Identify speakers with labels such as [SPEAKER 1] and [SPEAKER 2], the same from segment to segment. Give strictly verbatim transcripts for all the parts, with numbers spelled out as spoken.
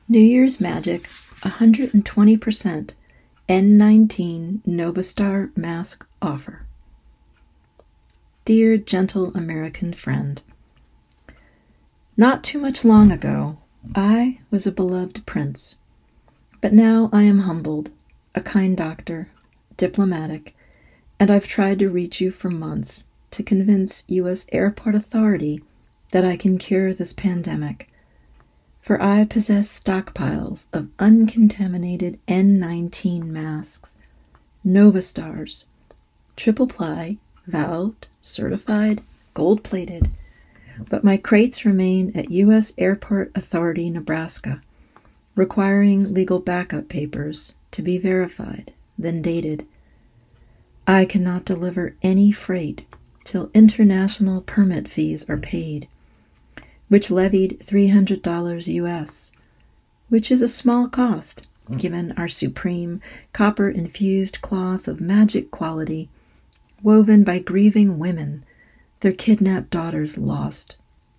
[SPEAKER 1] New Year's Magic one hundred twenty percent N nineteen Novastar Mask Offer. Dear gentle American friend, not too much long ago, I was a beloved prince, but now I am humbled, a kind doctor, diplomatic, and I've tried to reach you for months to convince U S Airport Authority that I can cure this pandemic, for I possess stockpiles of uncontaminated N nineteen masks, Novastars, triple ply, valved, certified, gold-plated, but my crates remain at U S Airport Authority, Nebraska, requiring legal backup papers to be verified, then dated. I cannot deliver any freight till international permit fees are paid, which levied three hundred dollars U S, which is a small cost given our supreme copper-infused cloth of magic quality woven by grieving women, their kidnapped daughters lost.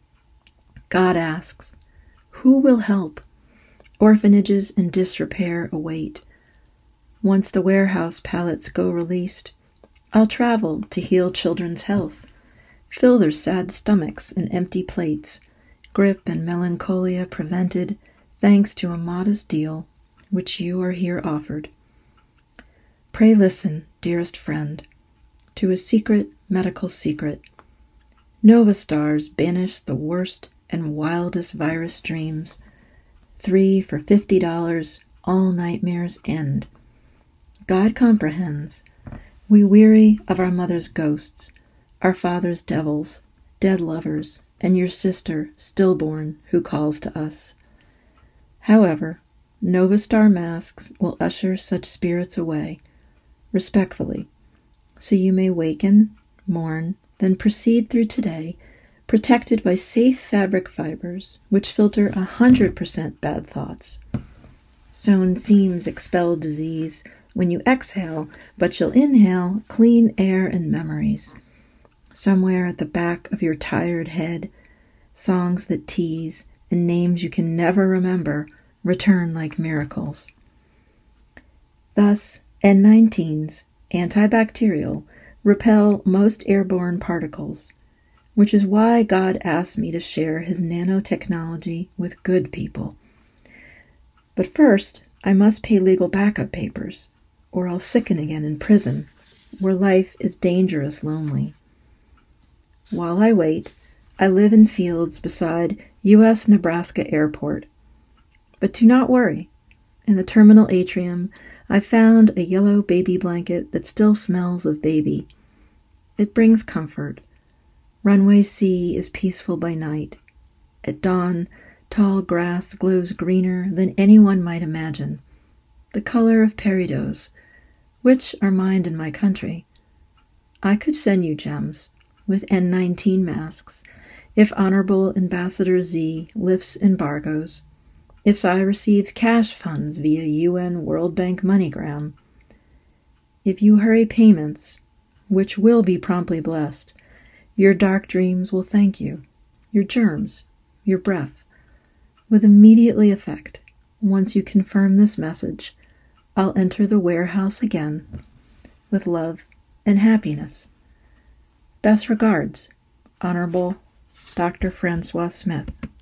[SPEAKER 1] God asks, who will help? Orphanages in disrepair await. Once the warehouse pallets go released, I'll travel to heal children's health, fill their sad stomachs and empty plates, grip and melancholia prevented thanks to a modest deal which you are here offered. Pray listen, dearest friend, to a secret medical secret. Novastars banish the worst and wildest virus dreams. Three for fifty dollars, all nightmares end. God comprehends. We weary of our mother's ghosts, our father's devils, dead lovers, and your sister, stillborn, who calls to us. However, Novastar masks will usher such spirits away, respectfully, so you may waken, mourn, then proceed through today, protected by safe fabric fibers, which filter a hundred percent bad thoughts. Sewn seams expel disease when you exhale, but you'll inhale clean air and memories. Somewhere at the back of your tired head, songs that tease and names you can never remember return like miracles. Thus, N nineteens, antibacterial, repel most airborne particles, which is why God asked me to share his nanotechnology with good people. But first, I must pay legal backup papers, or I'll sicken again in prison, where life is dangerous lonely. While I wait, I live in fields beside U S Nebraska Airport. But do not worry. In the terminal atrium, I found a yellow baby blanket that still smells of baby. It brings comfort. Runway C is peaceful by night. At dawn, tall grass glows greener than anyone might imagine, the color of peridot, which are mined in my country. I could send you gems with N nineteen masks if Honorable Ambassador Z lifts embargoes, if I received cash funds via U N World Bank MoneyGram. If you hurry payments, which will be promptly blessed, your dark dreams will thank you, your germs, your breath, with immediately effect. Once you confirm this message, I'll enter the warehouse again with love and happiness. Best regards, Honorable Doctor Francois Smith.